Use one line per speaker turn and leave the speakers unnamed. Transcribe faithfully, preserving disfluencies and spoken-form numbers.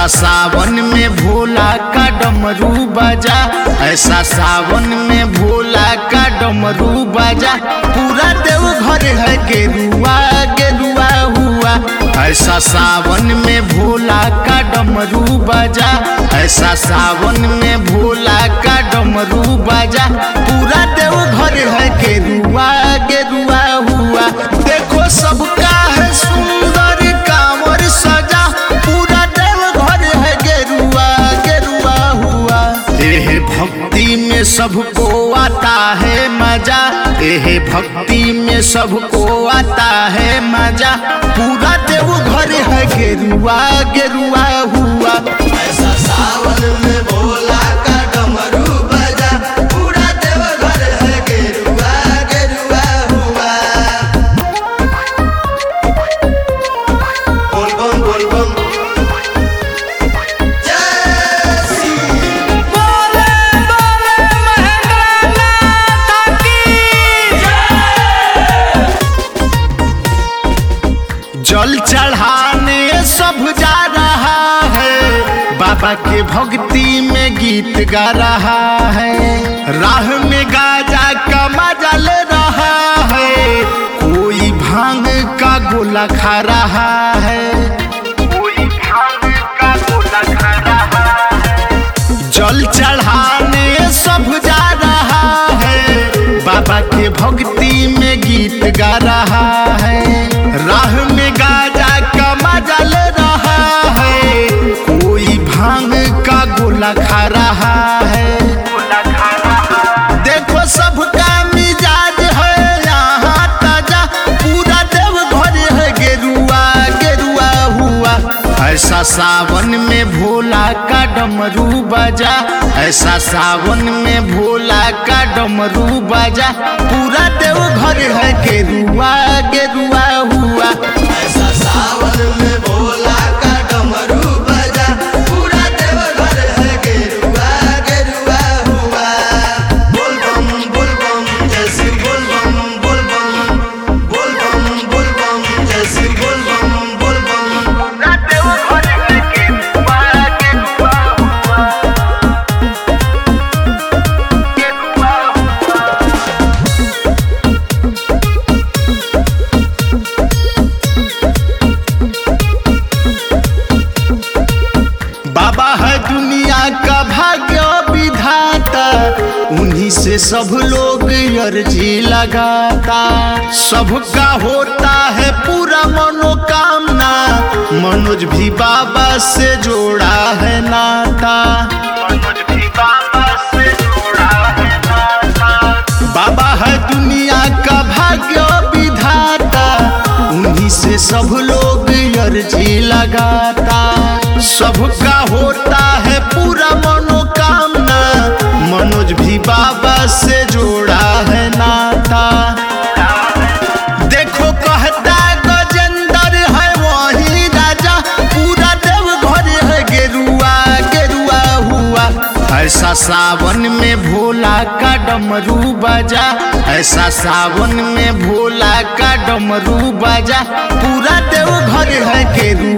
ऐसा सावन में भोला का डमरू बजा, ऐसा सावन में भोला का डमरू बजा, पूरा देवघर है गेरुआ गेरुआ हुआ। ऐसा सावन में भोला का डमरू बजा, ऐसा सावन में भोला का डमरू बजा, पूरा देवघर है गेरुआ गेरुआ हुआ। देखो सबका है सुंदर कांवर सजा, पूरा देवघर है गेरुआ गेरुआ हुआ। एह भक्ति में सबको आता है मजा, एह भक्ति में सबको आता है मजा, पूरा देवघर है गेरुआ गेरुआ हुआ।
ऐसा सावन में भोला का डमरू बजा, पूरा देवघर है गेरुआ गेरुआ हुआ। बोल बम बोल बम जय श्री
बोले बोले महेंद्रनाथ की
जल चढ़ाने सब जा रहा है, बाबा के भक्ति में गीत गा रहा है, राह में गाजा का मजा ले रहा है, कोई भांग का गोला खा रहा है, कोई भांग का गोला खा रहा है। जल चढ़ाने सब जा रहा है, बाबा के भक्ति में गीत गा रहा है, राह में गाजा का मजा ले रहा है, कोई भांग का गोला खा रहा है। देखो सबका मिजाज है यहाँ ताजा, पूरा देवघर है गेरुआ गेरुआ हुआ। ऐसा सावन में भोला का डमरू बजा, ऐसा सावन में भोला का डमरू बजा, पूरा देवघर है गेरुआ गेरुआ हुआ।
ऐसा सावन में भोला का डमरू बजा, पूरा देवघर है गेरुआ गेरुआ हुआ। बोल बम बोल बम जय श्री बोल बम बोल बम बोल बम बोल बम जय श्री बोल बम बोल बम।
पूरा देवघर है गेरुआ गेरुआ हुआ, गेरुआ हुआ। बाबा है दुनिया का भाग्य विधाता, उन्हीं से सब लोग अर्जी लगाता, सबका होता है पूरा मनोकामना, मनोज भी बाबा से जोड़ा है नाता, मनोज भी बाबा से जोड़ा है नाता। बाबा है दुनिया का भाग्य विधाता, उन्हीं से सब लोग अर्जी लगाता, सबका होता है पूरा मनोकामना, मनोज भी बाबा से जोड़ा है नाता। देखो कहता गजेंद्र है वही राजा, पूरा देवघर है गेरुआ गेरुआ हुआ। ऐसा सावन में भोला का डमरू बजा, ऐसा सावन में भोला का डमरू बजा, पूरा देवघर है गेरुआ